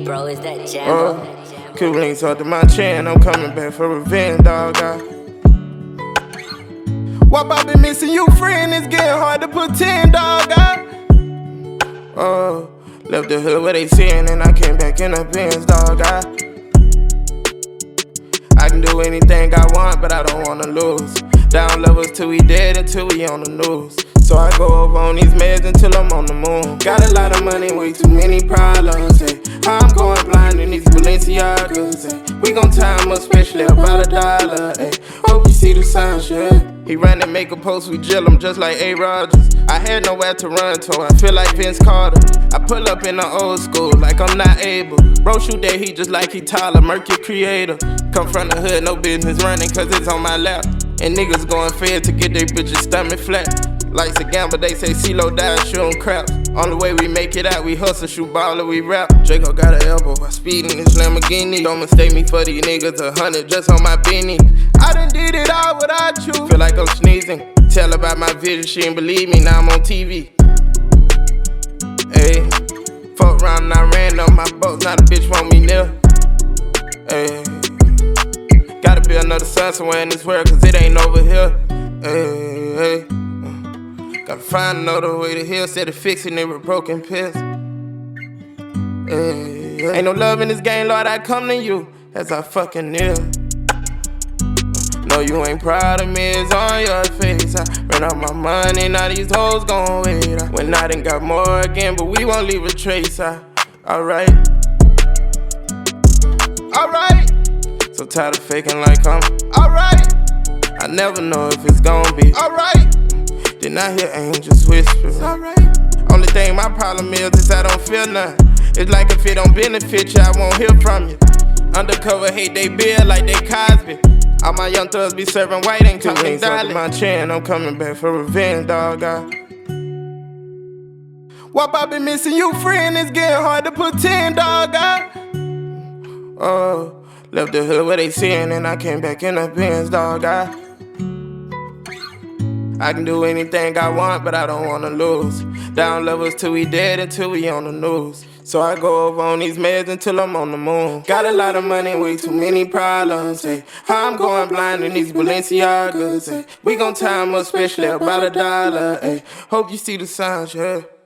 bro, is that Jambo? Cuban links up to my chin, I'm coming back for revenge, dog. Why I been missing you, friend? It's getting hard to pretend, dog. Left the hood where they sin, and I came back in the Benz, dog. I can do anything I want, but I don't wanna lose. Down levels till we dead, until we on the news. So I go over on these meds until I'm on the moon. Got a lot of money, way too many problems, ay. I'm going blind in these Balenciagas, ay. We gon' time up, especially about $1, ay. Hope you see the signs, yeah. He ran and make a post, we jill him just like A. Rodgers. I had nowhere to run to, I feel like Vince Carter. I pull up in the old school like I'm not able. Bro shoot that heat just like he Tyler, Murky creator. Come from the hood, no business running cause it's on my lap. And niggas going fed to get their bitches stomach flat. Life's a gamble, they say CeeLo died shooting craps. On the way we make it out, we hustle, shoot baller, we rap. Draco got an elbow, I speed in this Lamborghini. Don't mistake me for these niggas, 100 just on my beanie. I done did it all without you. Feel like I'm sneezing. Tell about my vision, she ain't believe me, now I'm on TV. Ayy, fuck around and I ran up my boats, now the bitch want me near. Ayy, gotta be another sun somewhere in this world, cause it ain't over here. Ayy, ayy. Gotta find another way to heal, instead of fixing it with broken pills. Ain't no love in this game, Lord, I come to you as I fucking kneel. No, you ain't proud of me, it's on your face. I ran out my money, now these hoes gon' wait. When I done got more again, but we won't leave a trace. Alright. Alright. So tired of faking like I'm alright. I never know if it's gon' be alright. Then I hear angels whisper, it's alright. Only thing my problem is I don't feel nothing. It's like if it don't benefit you, I won't hear from you. Undercover hate they bill like they Cosby. All my young thugs be serving white, ain't talking dolly. My chin, I'm coming back for revenge, dog. Why I been missing you, friend? It's getting hard to pretend, dog. Left the hood where they sin, and I came back in the Benz, dog. I can do anything I want, but I don't wanna lose. Down levels till we dead, until we on the news. So I go over on these meds until I'm on the moon. Got a lot of money, way too many problems, ay. I'm going blind in these Balenciagas, ay. We gon' time up, especially about $1, ay. Hope you see the signs, yeah.